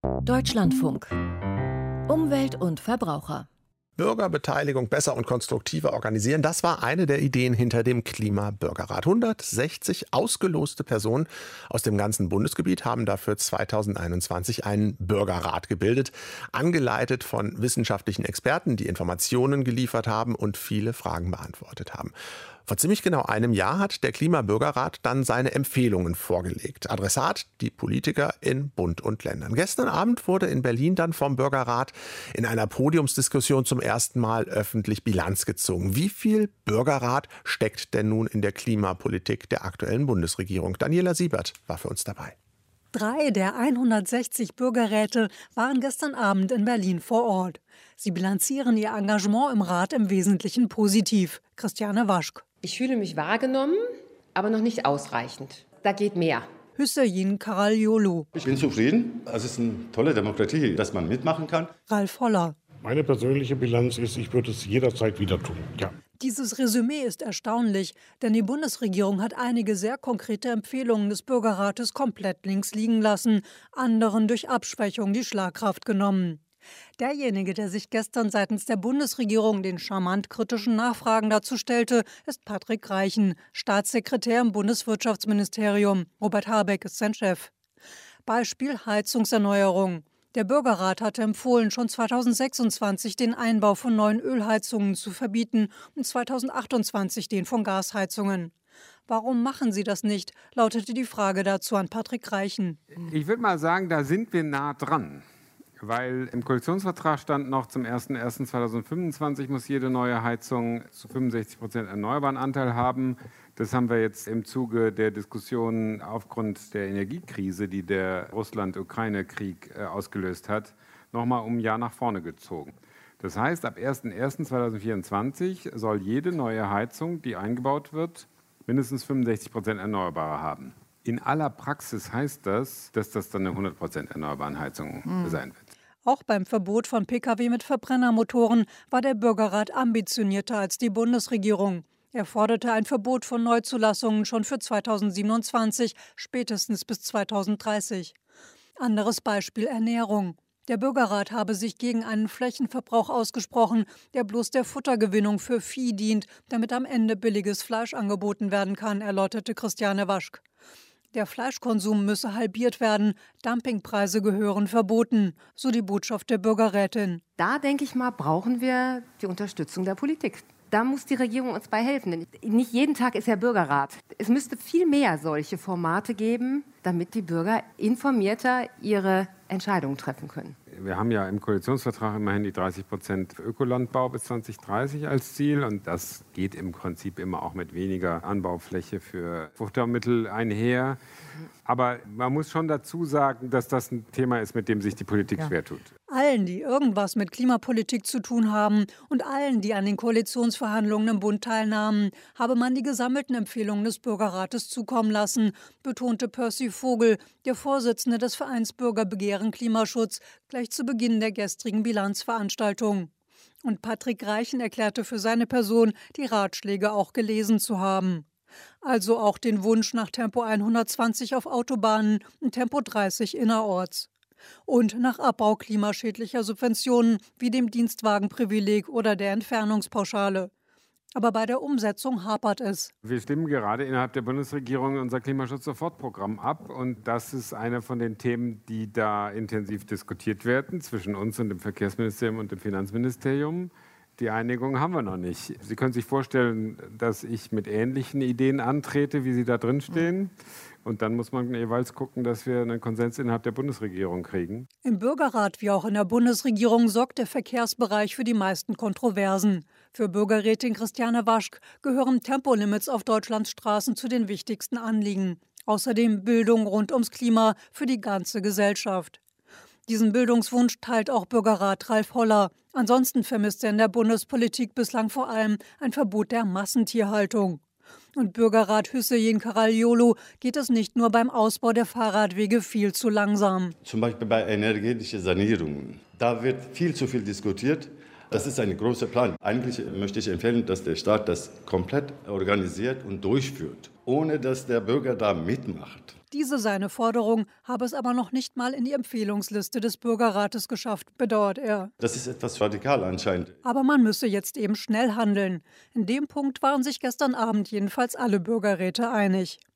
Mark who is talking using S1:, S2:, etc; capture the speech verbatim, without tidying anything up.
S1: Deutschlandfunk. Umwelt und Verbraucher.
S2: Bürgerbeteiligung besser und konstruktiver organisieren, das war eine der Ideen hinter dem Klimabürgerrat. hundertsechzig ausgeloste Personen aus dem ganzen Bundesgebiet haben dafür zweitausendeinundzwanzig einen Bürgerrat gebildet, angeleitet von wissenschaftlichen Experten, die Informationen geliefert haben und viele Fragen beantwortet haben. Vor ziemlich genau einem Jahr hat der Klimabürgerrat dann seine Empfehlungen vorgelegt. Adressat die Politiker in Bund und Ländern. Gestern Abend wurde in Berlin dann vom Bürgerrat in einer Podiumsdiskussion zum ersten Mal öffentlich Bilanz gezogen. Wie viel Bürgerrat steckt denn nun in der Klimapolitik der aktuellen Bundesregierung? Daniela Siebert war für uns dabei.
S3: Drei der hundertsechzig Bürgerräte waren gestern Abend in Berlin vor Ort. Sie bilanzieren ihr Engagement im Rat im Wesentlichen positiv. Christiane Waschk.
S4: Ich fühle mich wahrgenommen, aber noch nicht ausreichend. Da geht mehr.
S3: Hüseyin Karalyolu.
S5: Ich bin zufrieden. Es ist eine tolle Demokratie, dass man mitmachen kann.
S3: Ralf Holler.
S6: Meine persönliche Bilanz ist, ich würde es jederzeit wieder tun. Ja.
S3: Dieses Resümee ist erstaunlich, denn die Bundesregierung hat einige sehr konkrete Empfehlungen des Bürgerrates komplett links liegen lassen, anderen durch Abschwächung die Schlagkraft genommen. Derjenige, der sich gestern seitens der Bundesregierung den charmant kritischen Nachfragen dazu stellte, ist Patrick Reichen, Staatssekretär im Bundeswirtschaftsministerium. Robert Habeck ist sein Chef. Beispiel Heizungserneuerung. Der Bürgerrat hatte empfohlen, schon zweitausendsechsundzwanzig den Einbau von neuen Ölheizungen zu verbieten und zweitausendachtundzwanzig den von Gasheizungen. Warum machen Sie das nicht, lautete die Frage dazu an Patrick Reichen.
S7: Ich würde mal sagen, da sind wir nah dran. Weil im Koalitionsvertrag stand noch, zum ersten ersten zweitausendfünfundzwanzig muss jede neue Heizung zu fünfundsechzig Prozent erneuerbaren Anteil haben. Das haben wir jetzt im Zuge der Diskussion aufgrund der Energiekrise, die der Russland-Ukraine-Krieg äh, ausgelöst hat, nochmal um ein Jahr nach vorne gezogen. Das heißt, ab ersten ersten zweitausendvierundzwanzig soll jede neue Heizung, die eingebaut wird, mindestens fünfundsechzig Prozent erneuerbare haben. In aller Praxis heißt das, dass das dann eine hundert Prozent erneuerbare Heizung mhm. sein wird.
S3: Auch beim Verbot von Pkw mit Verbrennermotoren war der Bürgerrat ambitionierter als die Bundesregierung. Er forderte ein Verbot von Neuzulassungen schon für zweitausendsiebenundzwanzig, spätestens bis zweitausenddreißig. Anderes Beispiel Ernährung. Der Bürgerrat habe sich gegen einen Flächenverbrauch ausgesprochen, der bloß der Futtergewinnung für Vieh dient, damit am Ende billiges Fleisch angeboten werden kann, erläuterte Christiane Waschk. Der Fleischkonsum müsse halbiert werden, Dumpingpreise gehören verboten, so die Botschaft der Bürgerrätin.
S4: Da, denke ich mal, brauchen wir die Unterstützung der Politik. Da muss die Regierung uns bei helfen. Denn nicht jeden Tag ist ja Bürgerrat. Es müsste viel mehr solche Formate geben, damit die Bürger informierter ihre Entscheidungen treffen können.
S7: Wir haben ja im Koalitionsvertrag immerhin die dreißig Prozent Ökolandbau bis zweitausenddreißig als Ziel. Und das geht im Prinzip immer auch mit weniger Anbaufläche für Futtermittel einher. Aber man muss schon dazu sagen, dass das ein Thema ist, mit dem sich die Politik ja. schwer tut.
S3: Allen, die irgendwas mit Klimapolitik zu tun haben und allen, die an den Koalitionsverhandlungen im Bund teilnahmen, habe man die gesammelten Empfehlungen des Bürgerrates zukommen lassen, betonte Percy Vogel, der Vorsitzende des Vereins Bürgerbegehren Klimaschutz, gleich zu Beginn der gestrigen Bilanzveranstaltung. Und Patrick Reichen erklärte für seine Person, die Ratschläge auch gelesen zu haben. Also auch den Wunsch nach Tempo hundertzwanzig auf Autobahnen und Tempo dreißig innerorts. Und nach Abbau klimaschädlicher Subventionen wie dem Dienstwagenprivileg oder der Entfernungspauschale. Aber bei der Umsetzung hapert es.
S7: Wir stimmen gerade innerhalb der Bundesregierung unser Klimaschutz-Sofortprogramm ab. Und das ist eine von den Themen, die da intensiv diskutiert werden zwischen uns und dem Verkehrsministerium und dem Finanzministerium. Die Einigung haben wir noch nicht. Sie können sich vorstellen, dass ich mit ähnlichen Ideen antrete, wie sie da drin stehen. Und dann muss man jeweils gucken, dass wir einen Konsens innerhalb der Bundesregierung kriegen.
S3: Im Bürgerrat wie auch in der Bundesregierung sorgt der Verkehrsbereich für die meisten Kontroversen. Für Bürgerrätin Christiane Waschk gehören Tempolimits auf Deutschlands Straßen zu den wichtigsten Anliegen. Außerdem Bildung rund ums Klima für die ganze Gesellschaft. Diesen Bildungswunsch teilt auch Bürgerrat Ralf Holler. Ansonsten vermisst er in der Bundespolitik bislang vor allem ein Verbot der Massentierhaltung. Und Bürgerrat Hüseyin Karalyolu geht es nicht nur beim Ausbau der Fahrradwege viel zu langsam.
S5: Zum Beispiel bei energetischen Sanierungen. Da wird viel zu viel diskutiert. Das ist ein großer Plan. Eigentlich möchte ich empfehlen, dass der Staat das komplett organisiert und durchführt, ohne dass der Bürger da mitmacht.
S3: Diese seine Forderung habe es aber noch nicht mal in die Empfehlungsliste des Bürgerrates geschafft, bedauert er.
S5: Das ist etwas radikal anscheinend.
S3: Aber man müsse jetzt eben schnell handeln. In dem Punkt waren sich gestern Abend jedenfalls alle Bürgerräte einig.